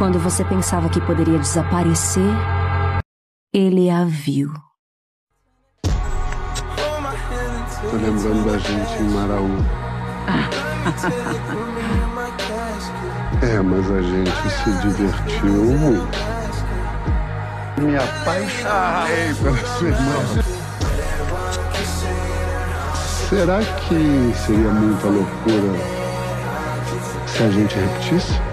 Quando você pensava que poderia desaparecer, ele a viu. Tô lembrando da gente em Maraú. Mas a gente se divertiu muito. Me apaixonei pela sua irmã. Será que seria muita loucura se a gente repetisse?